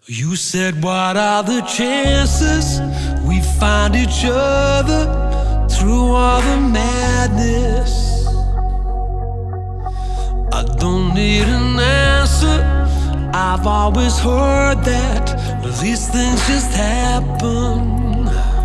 You said, what are the chances we find each other through all the madness? I don't need an answer. I've always heard that these things just happen.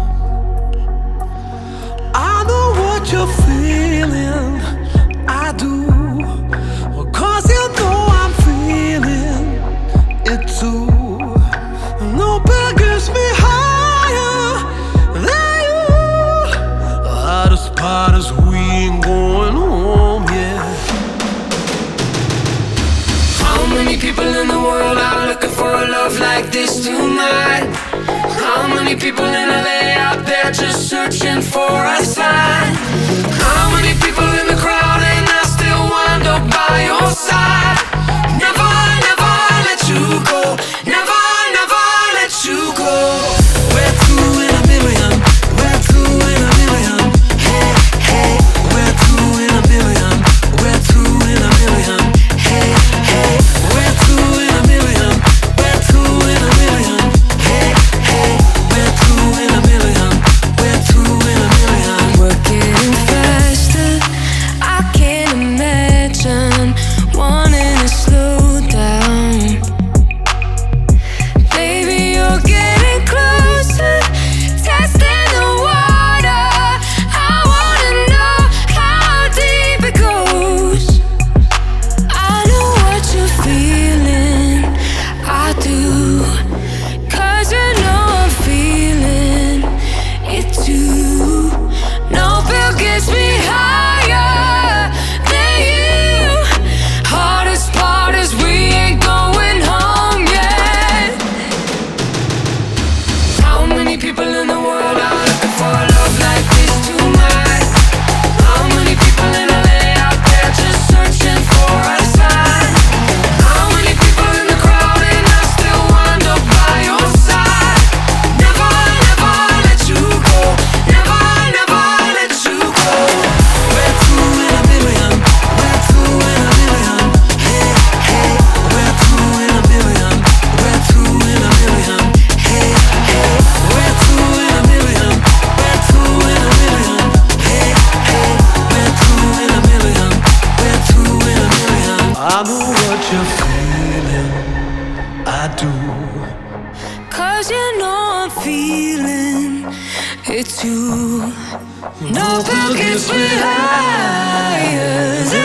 I know what you're feeling, I do, 'cause you know I'm feeling it too. Nobody gets me higher than you. Hardest part is we ain't going home yet. How many people in the world are looking for a love like this tonight? How many people in LA out there just searching for a sign? How many people in the crowd and I still wind up by your side? Never, never let you go. Never, never let you go. We're two in a million. We're two in a million. Hey, hey. We're two in a million. We're two in a million. Hey, hey. We're two in a million. We're two in a million. Hey, hey. We're two in a million. We're two in a million. We're getting faster. I can't imagine wanting to slow down. Baby, you're getting closer, testing the water. I wanna know how deep it goes. I know what you're feeling, I do, 'cause you know I'm feeling it too. No bill gets me higher than you. Hardest part is we ain't going home yet. How many people in the world are looking for a love like this tonight? How many people in LA out there just searching for a sign? How many people in the crowd and I still wind up by your side? Never, never let you go. Never, never let you go. We're two in a million. We're two in a million. Hey, hey. We're two in a million. We're two in a million. Hey, hey. We're two in a million. We're two in a million. Hey, hey. We're two in a million. We're two in a million. I know what you're feeling, I do. 'Cause you know I'm feeling it too. No bill gets me higher than